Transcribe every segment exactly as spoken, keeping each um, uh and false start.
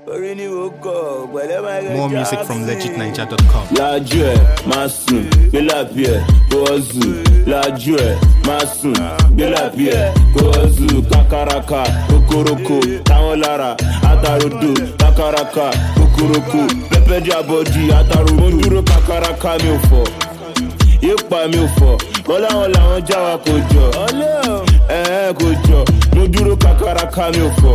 More music from legit ninja dot com. La joie, masun, de la pierre, kozu. La joie, masun, de la pierre, kozu. Kakaraka, kokoroko, taolara, atarodo, kakaraka, kokoroko. Pepe diabodi, atarodo, duro kakaraka mi ofo. Yepa mi ofo, bola won lawon jawa ko jo. Eh ko jo, mo duro kakaraka mi ofo.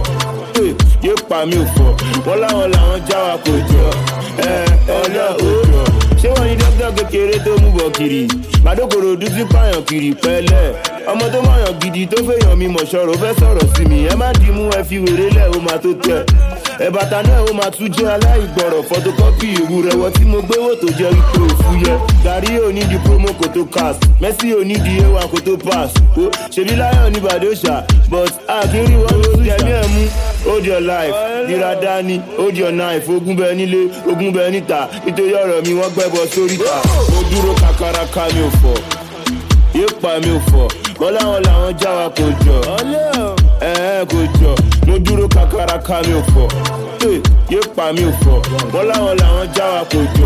Yepa mi ofo, bola won lawon jawa ko jo. Eh ola ojo. Ṣé wọ́n ní dókítà kékeré tó mú bọ̀ kiri? Màdókòrò dúdú pààyàn kiri pẹ́lẹ́. Ọmọ tó máyàn gidi tó fẹ́yàn mi mọ̀ ṣọ̀rọ̀ fẹ́ sọ̀rọ̀ sí mi. Ẹ má dì mú ẹ fi wèrè lẹ̀ ó máa tó tẹ̀. Ẹ̀bàtà náà ó máa tún jẹ́ aláìgbọ̀rọ̀ fọ́tókọ́pì ìwúrẹ́ wọ tí mo gbé wò tó jẹ́ wípé òfu yẹ. Gàrí ò ní di promo kò tó cast. Messi ò ní di A one kò tó pass. Ṣèbí láyọ̀ ní Bàdóṣà but àkírí wọn ló ń tẹ̀mí ẹ̀ mú. Hold your life, dira dání, hold your knife, ogun bẹ nílé, ogun bẹ níta, nítorí ọ̀rọ̀ mi wọ́n gbẹ́bọ sórí ta. Mo dúró kakaraka mi ò fọ̀, yépa mi ò fọ̀, bọ́lá wọn làwọn já wa kò jọ, ẹ̀ẹ́ kò jọ. Mo dúró kakaraka mi ò fọ̀, yépa mi ò fọ̀, bọ́lá wọn làwọn já wa kò jọ,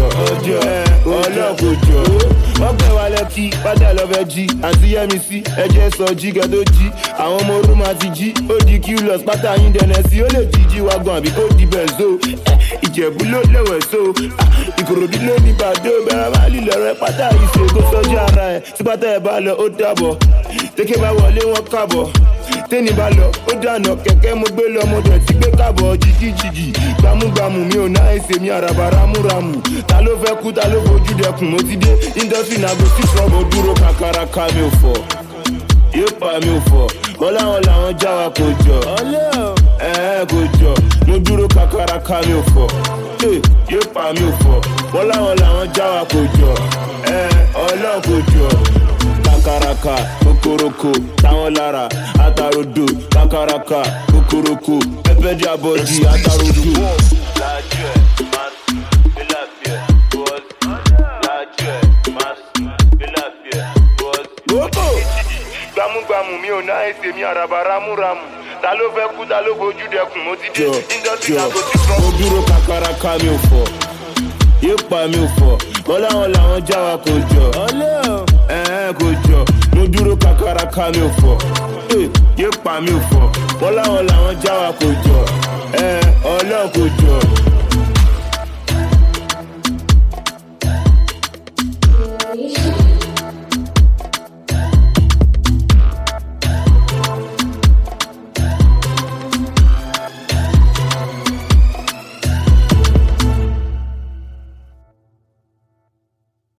ọlọ́ kò jọ. Wọ́n gbé wa lẹ́kí, pátá lọ́fẹ́ jí, àti yẹ́mi sí, ẹ̀jẹ̀ sọ jí kẹ́ tó jí. Àwọn ọmọ orú máa ti jí, ó di kílọ̀s, pátá yín dẹ̀nẹ̀ sí, ó lè jí jí wa gan àbí kó di bẹ̀nzó. Ìjẹ̀bú ló lẹ̀wẹ̀ so, Ìkòròdú ló ní Bàdó, bẹ̀rẹ̀ máa lílẹ̀ rẹ pátá ìṣègùn sọ́jú ara ẹ̀. Tí pátá ẹ̀ bá lọ, ó dàbọ̀, tẹ́kẹ́ bá wọlé wọn kábọ̀. Tẹ́ni bá lọ, ó dànà kẹ̀kẹ́ mo gbé lọ, mo dẹ̀ ti gbé kábọ̀ jìgìjìgì. Gbámúgbámú mi ò náà ẹsẹ̀ mi àràbà rámúramù. Ta ló fẹ́ kú, ta ló fojú dẹkùn, mo ti dé. Industry náà go sí from mo dúró kakaraka mi ò fọ̀. Yépa mi ò fọ̀, bọ́lá wọn làwọn já wa kò jọ. Ẹ̀ẹ́ kò jọ, mo dúró kakaraka mi ò fọ̀. Yépa mi ò fọ̀, bọ́lá wọn làwọn já wa kò jọ. Ẹ̀ẹ́ ọlọ́ kò jọ. Kakaraka, kokoroko, táwọn lára, atarodo, kakaraka, kokoroko, pẹpẹ diabodi, atarodo. Lájú ẹ̀, máa sùn, bí láfíà, bọ́ọ̀sì. Lájú ẹ̀, máa sùn, bí láfíà, bọ́ọ̀sì. Gbogbo! Gbámúgbámú mi ò náà ẹsẹ̀ mi àràbà rámúramù. Ta ló fẹ́ kú, ta ló fojú dẹkùn, mo ti dé. Industry náà kò sí from. Mo dúró kakaraka mi ò fọ̀, yépa mi ò fọ̀, bọ́lá wọn làwọn já wa kò jọ. Ẹ̀ẹ́ kò jọ, mo dúró kakaraka mi ò fọ̀, yépa mi ò fọ̀, bọ́lá